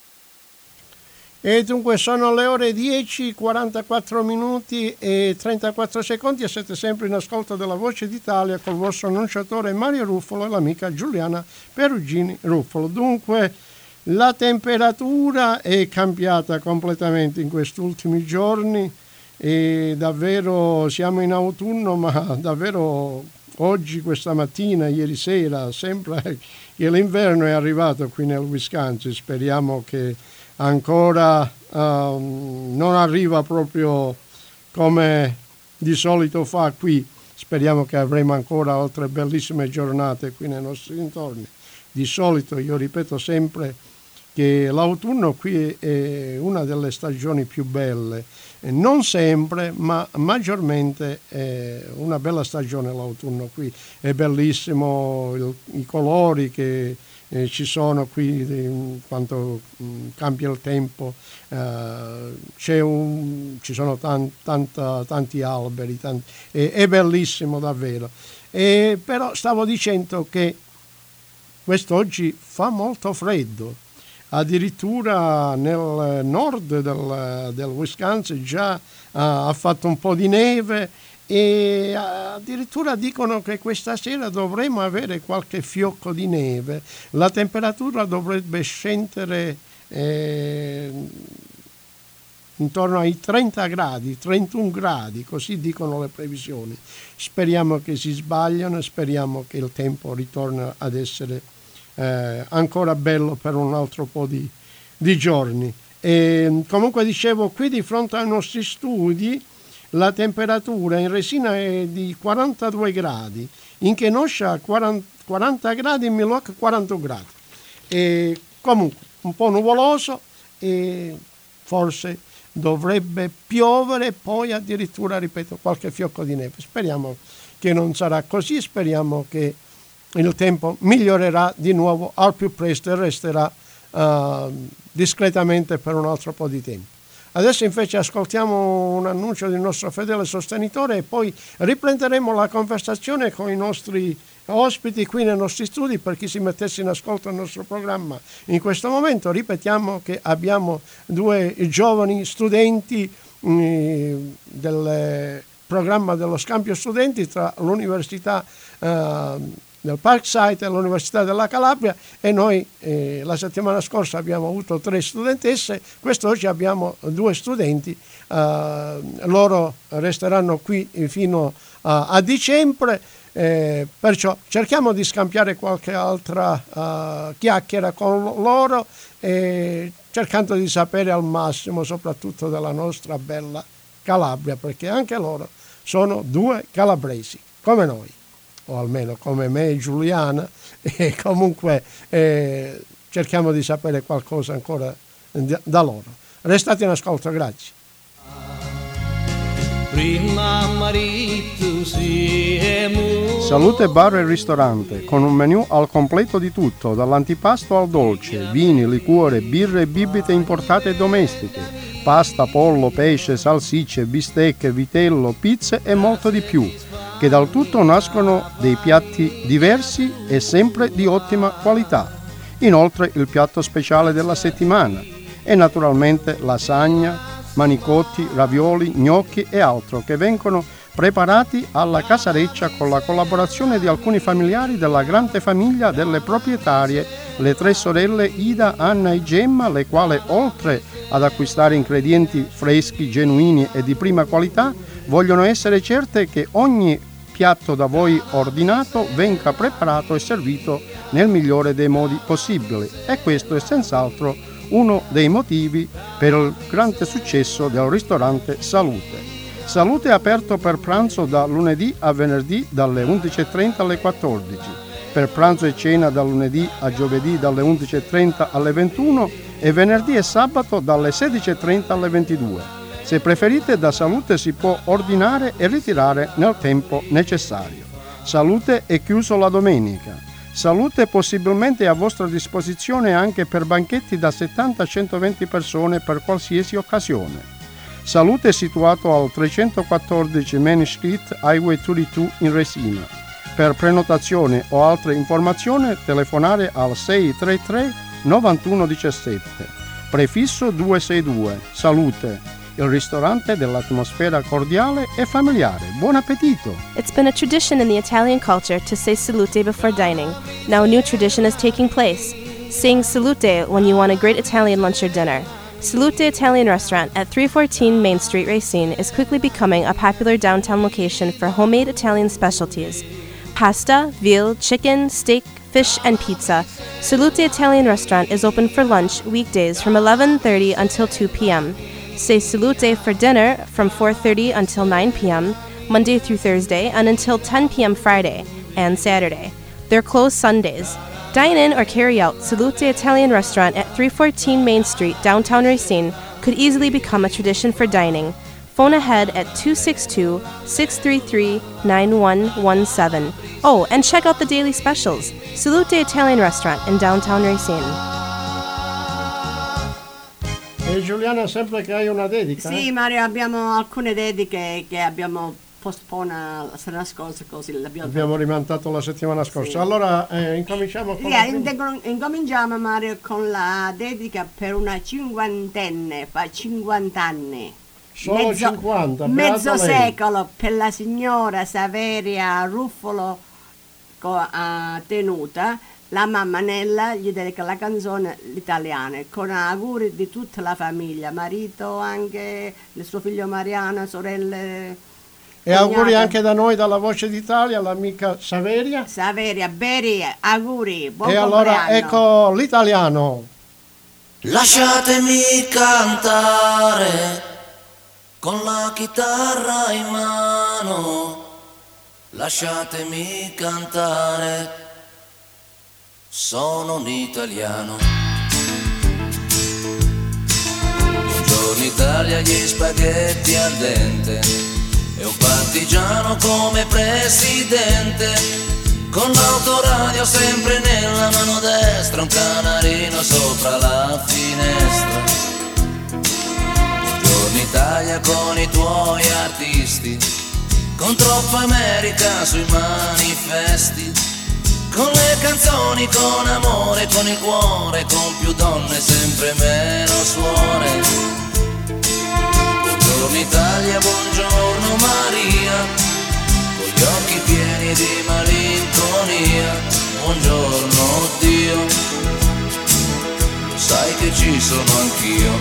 E dunque sono le ore dieci, quarantaquattro minuti e trentaquattro secondi e siete sempre in ascolto della Voce d'Italia col vostro annunciatore Mario Ruffolo e l'amica Giuliana Perugini Ruffolo. Dunque la temperatura è cambiata completamente in questi ultimi giorni e davvero siamo in autunno, ma davvero oggi, questa mattina, ieri sera, sembra che l'inverno è arrivato qui nel Wisconsin. Speriamo che ancora um, non arriva proprio come di solito fa qui. Speriamo che avremo ancora altre bellissime giornate qui nei nostri dintorni. Di solito, io ripeto sempre che l'autunno qui è una delle stagioni più belle. Non sempre, ma maggiormente è una bella stagione l'autunno qui. È bellissimo il, i colori che eh, ci sono qui eh, quando mh, cambia il tempo. Uh, c'è un, ci sono tan, tanta, tanti alberi, tanti, è, è bellissimo davvero. E, però stavo dicendo che quest'oggi fa molto freddo. Addirittura nel nord del, del Wisconsin già uh, ha fatto un po' di neve e addirittura dicono che questa sera dovremo avere qualche fiocco di neve. La temperatura dovrebbe scendere eh, intorno ai trenta gradi, trentuno gradi, così dicono le previsioni. Speriamo che si sbagliano, speriamo che il tempo ritorni ad essere Eh, ancora bello per un altro po' di, di giorni. E, comunque dicevo, qui di fronte ai nostri studi la temperatura in Resina è di quarantadue gradi, in Kenosha quaranta, quaranta gradi, in Milwaukee quaranta gradi. E, comunque un po' nuvoloso e forse dovrebbe piovere e poi addirittura, ripeto, qualche fiocco di neve. Speriamo che non sarà così, speriamo che il tempo migliorerà di nuovo al più presto e resterà uh, discretamente per un altro po' di tempo. Adesso invece ascoltiamo un annuncio del nostro fedele sostenitore e poi riprenderemo la conversazione con i nostri ospiti qui nei nostri studi. Per chi si mettesse in ascolto il nostro programma in questo momento, ripetiamo che abbiamo due giovani studenti mh, del programma dello scambio studenti tra l'Università uh, del Parkside all'Università della Calabria, e noi eh, la settimana scorsa abbiamo avuto tre studentesse, quest'oggi abbiamo due studenti, eh, loro resteranno qui fino a, a dicembre, eh, perciò cerchiamo di scambiare qualche altra uh, chiacchiera con loro, eh, cercando di sapere al massimo soprattutto della nostra bella Calabria, perché anche loro sono due calabresi come noi, o almeno come me e Giuliana, e comunque eh, cerchiamo di sapere qualcosa ancora da loro. Restate in ascolto, grazie. Salute Bar e Ristorante, con un menù al completo di tutto, dall'antipasto al dolce, vini, liquore, birre e bibite importate e domestiche, pasta, pollo, pesce, salsicce, bistecche, vitello, pizze e molto di più, che dal tutto nascono dei piatti diversi e sempre di ottima qualità. Inoltre il piatto speciale della settimana e naturalmente lasagna, manicotti, ravioli, gnocchi e altro, che vengono preparati alla casareccia con la collaborazione di alcuni familiari della grande famiglia delle proprietarie, le tre sorelle Ida, Anna e Gemma, le quali oltre ad acquistare ingredienti freschi, genuini e di prima qualità, vogliono essere certe che ogni piatto da voi ordinato venga preparato e servito nel migliore dei modi possibili, e questo è senz'altro uno dei motivi per il grande successo del ristorante Salute. Salute è aperto per pranzo da lunedì a venerdì dalle undici e trenta alle quattordici, per pranzo e cena da lunedì a giovedì dalle undici e trenta alle ventuno e venerdì e sabato dalle sedici e trenta alle ventidue. Se preferite, da Salute si può ordinare e ritirare nel tempo necessario. Salute è chiuso la domenica. Salute possibilmente è a vostra disposizione anche per banchetti da settanta a centoventi persone per qualsiasi occasione. Salute è situato al trecentoquattordici Main Street, Highway ventidue in Resina. Per prenotazione o altre informazioni telefonare al sei tre tre nove uno uno sette. Prefisso duecentosessantadue. Salute, il ristorante dell'atmosfera cordiale e familiare. Buon appetito!
It's been a tradition in the Italian culture to say salute before dining. Now a new tradition is taking place, saying salute when you want a great Italian lunch or dinner. Salute Italian Restaurant at three fourteen Main Street, Racine is quickly becoming a popular downtown location for homemade Italian specialties. Pasta, veal, chicken, steak, fish, and pizza. Salute Italian Restaurant is open for lunch weekdays from eleven thirty until two p.m. Say salute for dinner from four thirty until nine p.m. Monday through Thursday and until ten p.m. Friday and Saturday. They're closed Sundays. Dine in or carry out. Salute Italian Restaurant at three fourteen Main Street, downtown Racine, could easily become a tradition for dining. Phone ahead at two six two, six three three, nine one one seven. Oh, and check out the daily specials. Salute Italian Restaurant in downtown Racine.
E Giuliana, sempre che hai una dedica?
Sì,
eh?
Mario, abbiamo alcune dediche che abbiamo postpone la settimana scorsa, così l'abbiamo
abbiamo rimandato la settimana scorsa. Sì. Allora eh, incominciamo con
sì, la... incominciamo, Mario, con la dedica per una cinquantenne, fa cinquanta anni.
Solo
mezzo,
cinquanta,
mezzo secolo per la signora Saveria Ruffolo co- uh, tenuta. La mamma Nella gli dedica la canzone l'italiana con auguri di tutta la famiglia, marito, anche il suo figlio Mariano, sorelle.
E cognata. Auguri anche da noi, dalla Voce d'Italia, l'amica Saveria.
Saveria, Beri, auguri, buon
E
compleanno.
allora ecco l'italiano.
Lasciatemi cantare con la chitarra in mano, lasciatemi cantare. Sono un italiano. Buongiorno Italia, gli spaghetti al dente e un partigiano come presidente, con l'autoradio sempre nella mano destra, un canarino sopra la finestra. Buongiorno Italia con i tuoi artisti, con troppa America sui manifesti, con le canzoni, con amore, con il cuore, con più donne, sempre meno suore. Buongiorno Italia, buongiorno Maria, con gli occhi pieni di malinconia, sono anch'io.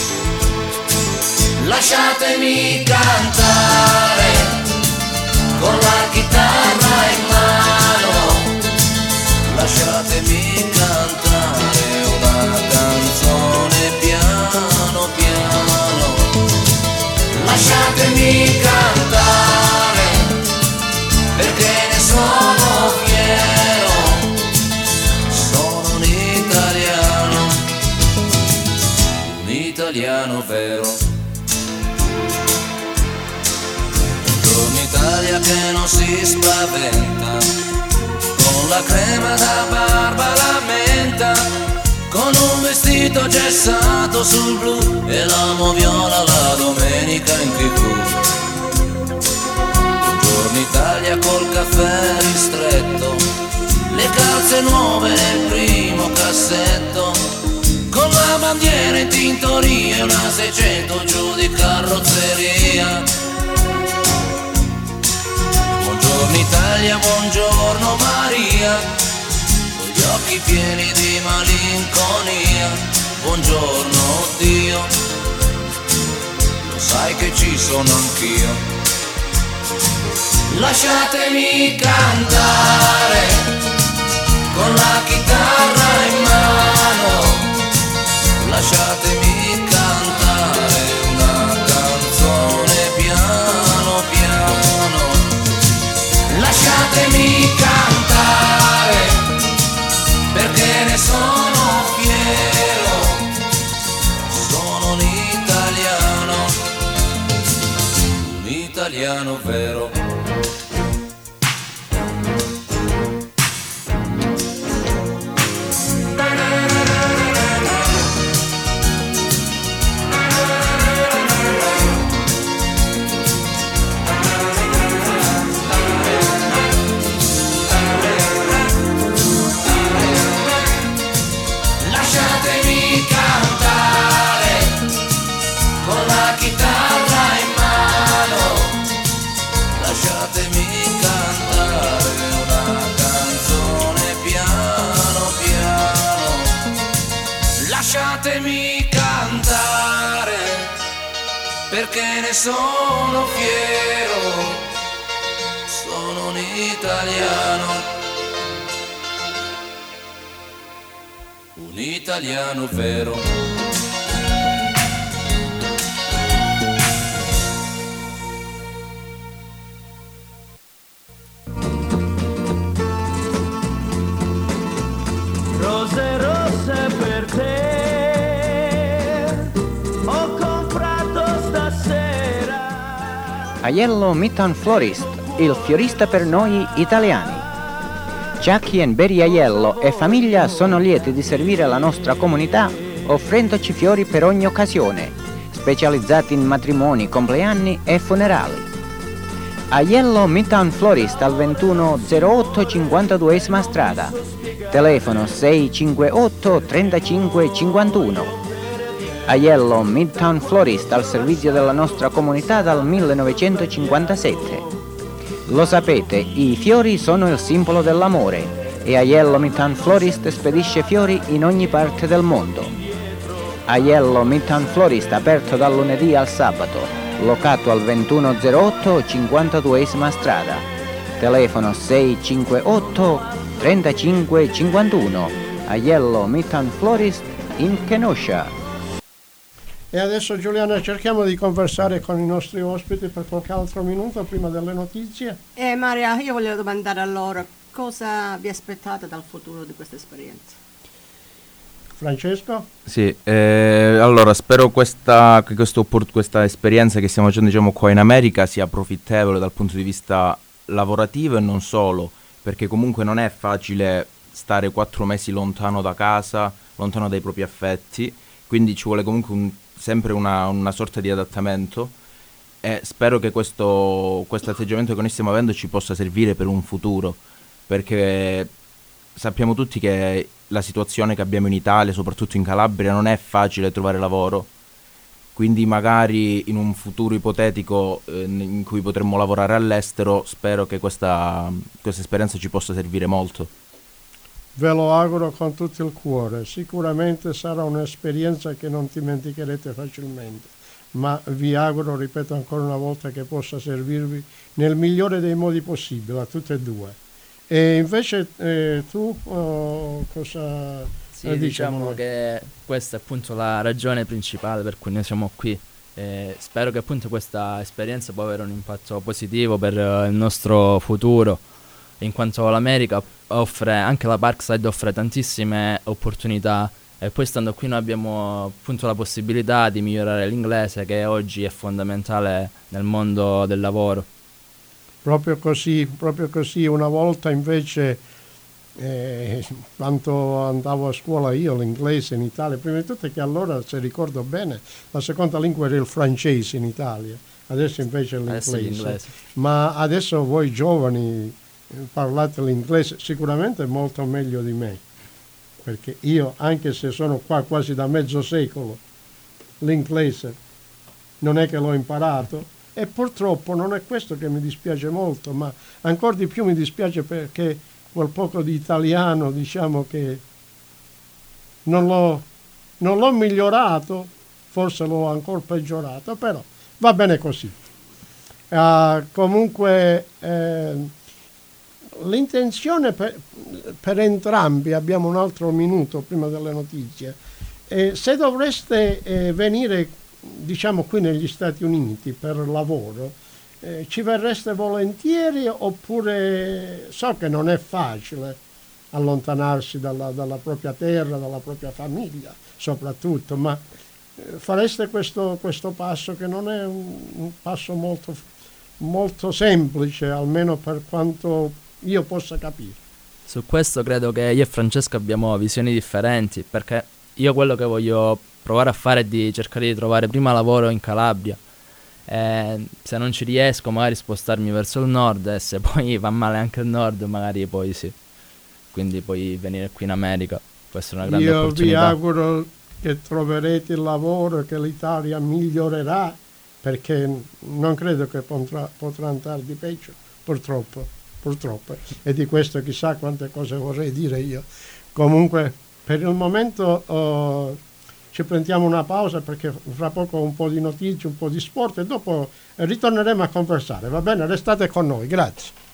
Lasciatemi cantare con la chitarra in mano, lasciatemi cantare una canzone piano piano, lasciatemi cantare perché ne sono fiero, sono un italiano, un italiano vero. Buongiorno Italia che non si spaventa, con la crema da barba la menta, con un vestito gessato sul blu e l'amo viola la domenica in tv. Buongiorno Italia col caffè ristretto, le calze nuove nel primo cassetto, con la bandiera in tintoria e una seicento giù di carrozzeria. Buongiorno Italia, buongiorno Maria, con gli occhi pieni di malinconia. Buongiorno Dio, lo sai che ci sono anch'io. Lasciatemi cantare con la chitarra in mano, lasciatemi cantare una canzone piano piano, lasciatemi cantare perché ne sono fiero, sono un italiano, un italiano vero. Lasciatemi cantare perché ne sono fiero, sono un italiano, un italiano vero.
Rose rosse per te ho comprato stasera.
Aiello Midtown Florist, il fiorista per noi italiani. Jackie and Barry Aiello e famiglia sono lieti di servire la nostra comunità offrendoci fiori per ogni occasione, specializzati in matrimoni, compleanni e funerali. Aiello Midtown Florist al ventuno zero otto cinquantaduesima strada. Telefono sei cinque otto trentacinque cinquantuno. Aiello Midtown Florist al servizio della nostra comunità dal millenovecentocinquantasette. Lo sapete, i fiori sono il simbolo dell'amore e Aiello Midtown Florist spedisce fiori in ogni parte del mondo. Aiello Midtown Florist aperto dal lunedì al sabato, locato al ventuno zero otto cinquantaduesima strada. Telefono sei cinque otto trentacinque cinquantuno. Aiello Midtown Florist in Kenosha.
E adesso Giuliana cerchiamo di conversare con i nostri ospiti per qualche altro minuto prima delle notizie.
Eh, Maria, io voglio domandare a loro cosa vi aspettate dal futuro di questa esperienza.
Francesco?
Sì, eh, allora spero questa, che questo, questa esperienza che stiamo facendo, diciamo, qua in America sia profittevole dal punto di vista lavorativo e non solo, perché comunque non è facile stare quattro mesi lontano da casa, lontano dai propri affetti, quindi ci vuole comunque un, sempre una, una sorta di adattamento e spero che questo questo atteggiamento che noi stiamo avendo ci possa servire per un futuro, perché sappiamo tutti che la situazione che abbiamo in Italia, soprattutto in Calabria, non è facile trovare lavoro, quindi magari in un futuro ipotetico eh, in cui potremmo lavorare all'estero, spero che questa, questa esperienza ci possa servire molto.
Ve lo auguro con tutto il cuore. Sicuramente sarà un'esperienza che non dimenticherete facilmente, ma vi auguro, ripeto ancora una volta, che possa servirvi nel migliore dei modi possibili a tutte e due. E invece eh, tu oh, cosa
Sì,
eh,
diciamo
diciamo?
che questa è appunto la ragione principale per cui noi siamo qui. Eh, spero che appunto questa esperienza può avere un impatto positivo per eh, il nostro futuro, in quanto l'America offre, anche la Parkside offre tantissime opportunità, e poi stando qui noi abbiamo appunto la possibilità di migliorare l'inglese, che oggi è fondamentale nel mondo del lavoro.
Proprio così, proprio così. Una volta invece, eh, quando andavo a scuola io, l'inglese in Italia, prima di tutto che allora, se ricordo bene, la seconda lingua era il francese in Italia, adesso invece è l'inglese.
Adesso l'inglese.
Ma adesso voi giovani parlate l'inglese sicuramente molto meglio di me, perché io, anche se sono qua quasi da mezzo secolo, l'inglese non è che l'ho imparato, e purtroppo non è questo che mi dispiace molto, ma ancora di più mi dispiace perché quel poco di italiano, diciamo che non l'ho, non l'ho migliorato, forse l'ho ancora peggiorato, però va bene così. Uh, comunque eh, l'intenzione per, per entrambi, abbiamo un altro minuto prima delle notizie, eh, se dovreste eh, venire, diciamo, qui negli Stati Uniti per lavoro, eh, ci verreste volentieri, oppure so che non è facile allontanarsi dalla, dalla propria terra, dalla propria famiglia soprattutto, ma eh, fareste questo, questo passo, che non è un, un passo molto, molto semplice, almeno per quanto io possa capire.
Su questo credo che io e Francesco abbiamo visioni differenti, perché io quello che voglio provare a fare è di cercare di trovare prima lavoro in Calabria, e se non ci riesco magari spostarmi verso il nord, e se poi va male anche il nord magari poi sì, quindi poi venire qui in America può essere una grande
Io
opportunità.
vi auguro che troverete il lavoro e che l'Italia migliorerà, perché non credo che potrà, potrà andare di peggio, purtroppo, purtroppo, e di questo chissà quante cose vorrei dire io. Comunque per il momento oh, ci prendiamo una pausa, perché fra poco un po' di notizie, un po' di sport, e dopo ritorneremo a conversare, va bene? Restate con noi, grazie.